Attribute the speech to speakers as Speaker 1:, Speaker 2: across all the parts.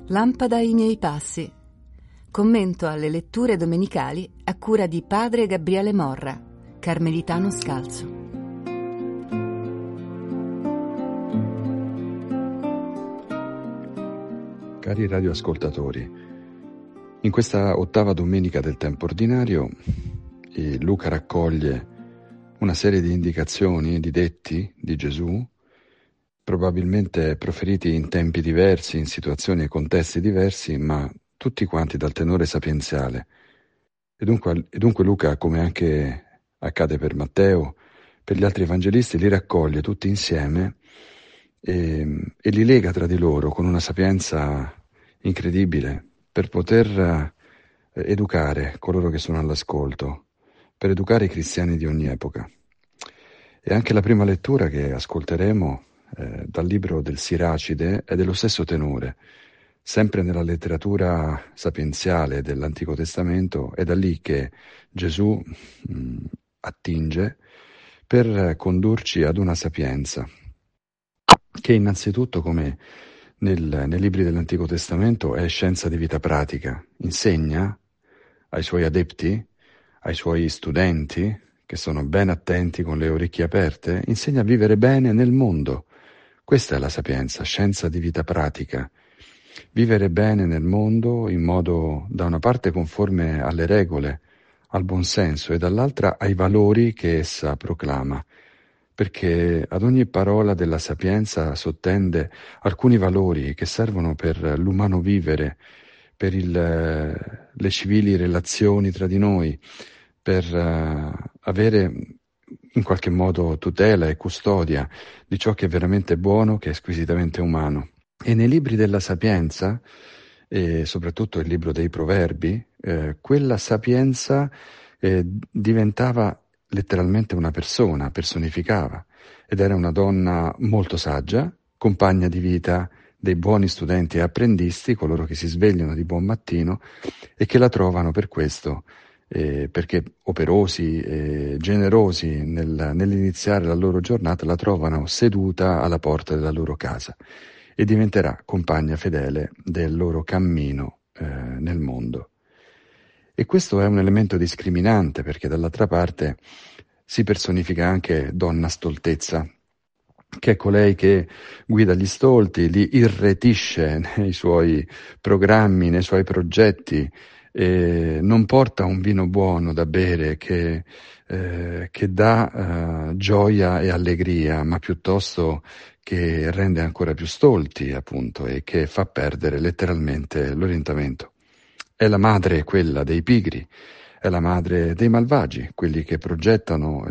Speaker 1: Lampada ai miei passi. Commento alle letture domenicali a cura di padre Gabriele Morra, carmelitano scalzo.
Speaker 2: Cari radioascoltatori, in questa ottava domenica del tempo ordinario Luca raccoglie una serie di indicazioni, di detti di Gesù, probabilmente proferiti in tempi diversi, in situazioni e contesti diversi, ma tutti quanti dal tenore sapienziale. E dunque Luca, come anche accade per Matteo, per gli altri evangelisti, li raccoglie tutti insieme e li lega tra di loro con una sapienza incredibile per poter educare coloro che sono all'ascolto, per educare i cristiani di ogni epoca. E anche la prima lettura che ascolteremo dal libro del Siracide è dello stesso tenore. Sempre nella letteratura sapienziale dell'Antico Testamento è da lì che Gesù attinge per condurci ad una sapienza che innanzitutto, come nei libri dell'Antico Testamento, è scienza di vita pratica. Insegna ai suoi adepti, ai suoi studenti, che sono ben attenti con le orecchie aperte, insegna a vivere bene nel mondo. Questa è la sapienza, scienza di vita pratica. Vivere bene nel mondo in modo, da una parte, conforme alle regole, al buonsenso, e dall'altra ai valori che essa proclama, perché ad ogni parola della sapienza sottende alcuni valori che servono per l'umano vivere, per le civili relazioni tra di noi, per avere in qualche modo tutela e custodia di ciò che è veramente buono, che è squisitamente umano. E nei libri della sapienza, e soprattutto il libro dei Proverbi, quella sapienza diventava letteralmente una persona, personificava, ed era una donna molto saggia, compagna di vita dei buoni studenti e apprendisti, coloro che si svegliano di buon mattino e che la trovano per questo, perché operosi e generosi nell'iniziare la loro giornata, la trovano seduta alla porta della loro casa e diventerà compagna fedele del loro cammino nel mondo. E questo è un elemento discriminante, perché dall'altra parte si personifica anche donna stoltezza, che è colei che guida gli stolti, li irretisce nei suoi programmi, nei suoi progetti, e non porta un vino buono da bere che dà gioia e allegria, ma piuttosto che rende ancora più stolti, appunto, e che fa perdere letteralmente l'orientamento. È la madre quella dei pigri, è la madre dei malvagi, quelli che progettano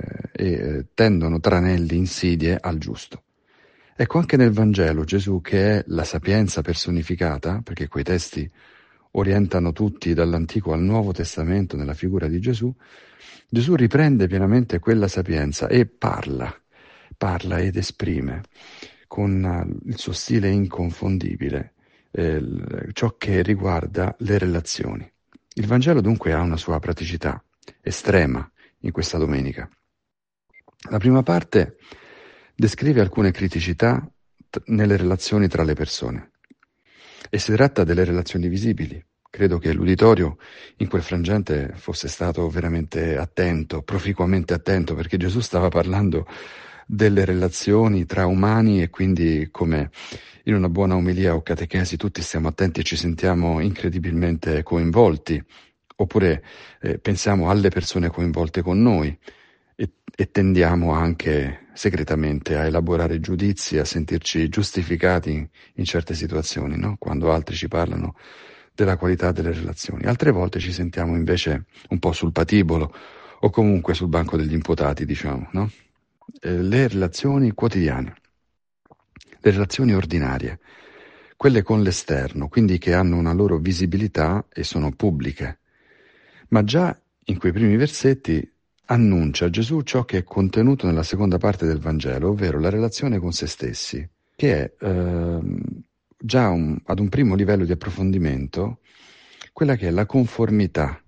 Speaker 2: e tendono tranelli, insidie al giusto. Ecco, anche nel Vangelo Gesù, che è la sapienza personificata, perché quei testi orientano tutti dall'Antico al Nuovo Testamento nella figura di Gesù, Gesù riprende pienamente quella sapienza e parla ed esprime con il suo stile inconfondibile ciò che riguarda le relazioni. Il Vangelo dunque ha una sua praticità estrema in questa domenica. La prima parte descrive alcune criticità nelle relazioni tra le persone e si tratta delle relazioni visibili. Credo che l'uditorio in quel frangente fosse stato veramente attento, proficuamente attento, perché Gesù stava parlando delle relazioni tra umani e quindi, come in una buona omelia o catechesi, tutti stiamo attenti e ci sentiamo incredibilmente coinvolti, oppure pensiamo alle persone coinvolte con noi e tendiamo anche segretamente a elaborare giudizi, a sentirci giustificati in certe situazioni, no? Quando altri ci parlano della qualità delle relazioni. Altre volte ci sentiamo invece un po' sul patibolo o comunque sul banco degli imputati, diciamo, no? Le relazioni quotidiane, le relazioni ordinarie, quelle con l'esterno, quindi che hanno una loro visibilità e sono pubbliche. Ma già in quei primi versetti annuncia Gesù ciò che è contenuto nella seconda parte del Vangelo, ovvero la relazione con se stessi, che è già ad un primo livello di approfondimento quella che è la conformità,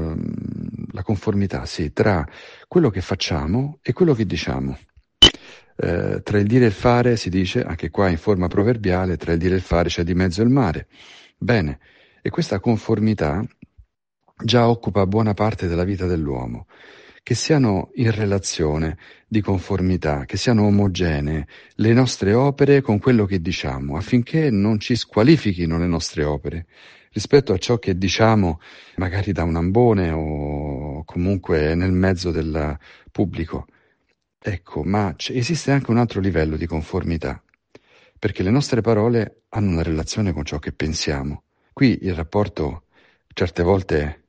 Speaker 2: sì, tra quello che facciamo e quello che diciamo. Tra il dire e il fare, si dice, anche qua in forma proverbiale, tra il dire e il fare c'è di mezzo il mare. Bene, e questa conformità già occupa buona parte della vita dell'uomo. Che siano in relazione di conformità, che siano omogenee le nostre opere con quello che diciamo, affinché non ci squalifichino le nostre opere rispetto a ciò che diciamo magari da un ambone o comunque nel mezzo del pubblico. Ecco, ma esiste anche un altro livello di conformità, perché le nostre parole hanno una relazione con ciò che pensiamo. Qui il rapporto certe volte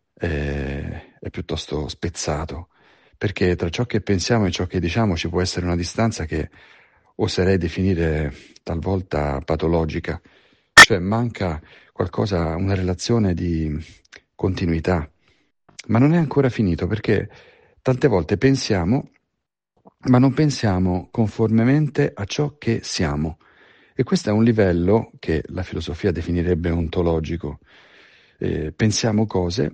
Speaker 2: è piuttosto spezzato, perché tra ciò che pensiamo e ciò che diciamo ci può essere una distanza che oserei definire talvolta patologica, cioè manca qualcosa, una relazione di continuità. Ma non è ancora finito, perché tante volte pensiamo, ma non pensiamo conformemente a ciò che siamo. E questo è un livello che la filosofia definirebbe ontologico. Pensiamo cose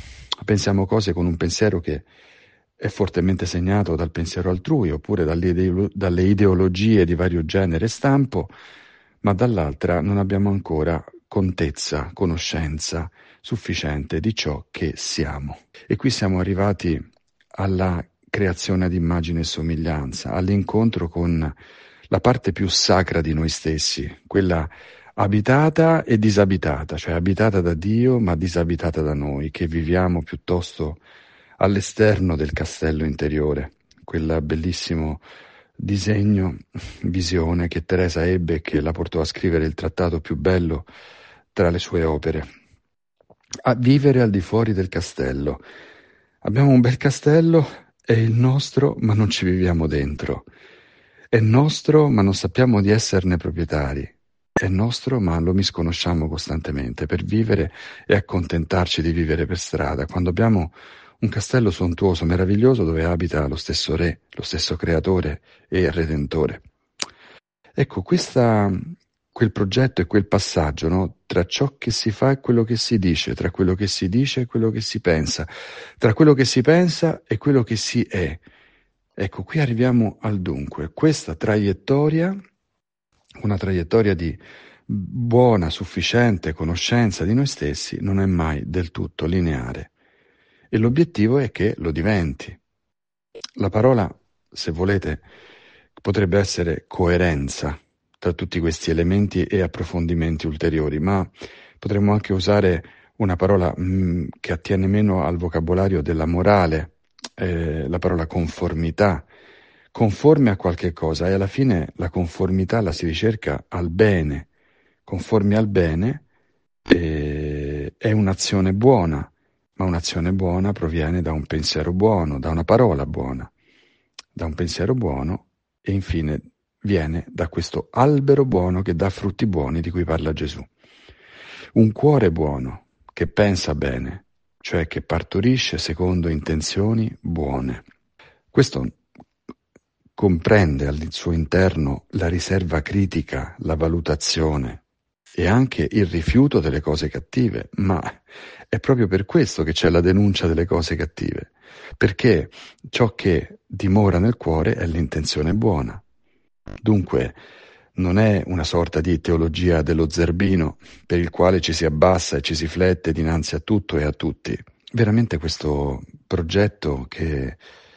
Speaker 2: con un pensiero che è fortemente segnato dal pensiero altrui, oppure dalle ideologie di vario genere e stampo, ma dall'altra non abbiamo ancora contezza, conoscenza sufficiente di ciò che siamo. E qui siamo arrivati alla creazione ad immagine e somiglianza, all'incontro con la parte più sacra di noi stessi, quella abitata e disabitata, cioè abitata da Dio ma disabitata da noi, che viviamo piuttosto all'esterno del castello interiore, quel bellissimo disegno, visione che Teresa ebbe e che la portò a scrivere il trattato più bello tra le sue opere. A vivere al di fuori del castello. Abbiamo un bel castello, è il nostro, ma non ci viviamo dentro. È nostro, ma non sappiamo di esserne proprietari. È nostro, ma lo misconosciamo costantemente per vivere e accontentarci di vivere per strada, quando abbiamo un castello sontuoso, meraviglioso, dove abita lo stesso Re, lo stesso Creatore e Redentore. Ecco, quel progetto e quel passaggio, no? Tra ciò che si fa e quello che si dice, tra quello che si dice e quello che si pensa, tra quello che si pensa e quello che si è. Ecco, qui arriviamo al dunque. Questa traiettoria, una traiettoria di buona, sufficiente conoscenza di noi stessi, non è mai del tutto lineare. E l'obiettivo è che lo diventi. La parola, se volete, potrebbe essere coerenza tra tutti questi elementi e approfondimenti ulteriori, ma potremmo anche usare una parola che attiene meno al vocabolario della morale, la parola conformità, conforme a qualche cosa, e alla fine la conformità la si ricerca al bene, conformi al bene è un'azione buona, ma un'azione buona proviene da un pensiero buono, da una parola buona, da un pensiero buono e infine viene da questo albero buono che dà frutti buoni di cui parla Gesù. Un cuore buono che pensa bene, cioè che partorisce secondo intenzioni buone. Questo comprende al suo interno la riserva critica, la valutazione e anche il rifiuto delle cose cattive, ma è proprio per questo che c'è la denuncia delle cose cattive, perché ciò che dimora nel cuore è l'intenzione buona. Dunque non è una sorta di teologia dello zerbino per il quale ci si abbassa e ci si flette dinanzi a tutto e a tutti. Veramente questo progetto che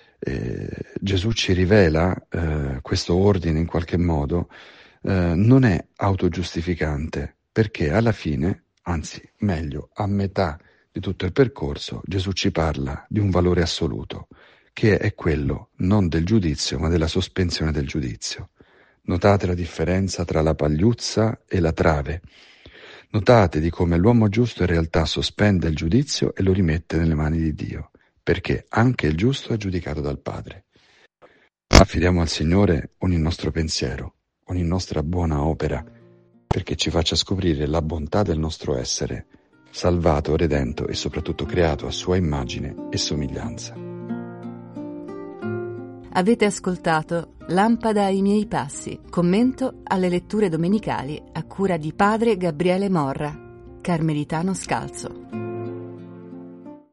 Speaker 2: Gesù ci rivela, questo ordine in qualche modo, non è autogiustificante, perché alla fine, anzi meglio, a metà di tutto il percorso, Gesù ci parla di un valore assoluto, che è quello non del giudizio, ma della sospensione del giudizio. Notate la differenza tra la pagliuzza e la trave. Notate di come l'uomo giusto in realtà sospende il giudizio e lo rimette nelle mani di Dio, perché anche il giusto è giudicato dal Padre. Affidiamo al Signore ogni nostro pensiero, ogni nostra buona opera, perché ci faccia scoprire la bontà del nostro essere, salvato, redento e soprattutto creato a sua immagine e somiglianza.
Speaker 1: Avete ascoltato Lampada ai miei passi, commento alle letture domenicali a cura di padre Gabriele Morra, carmelitano scalzo.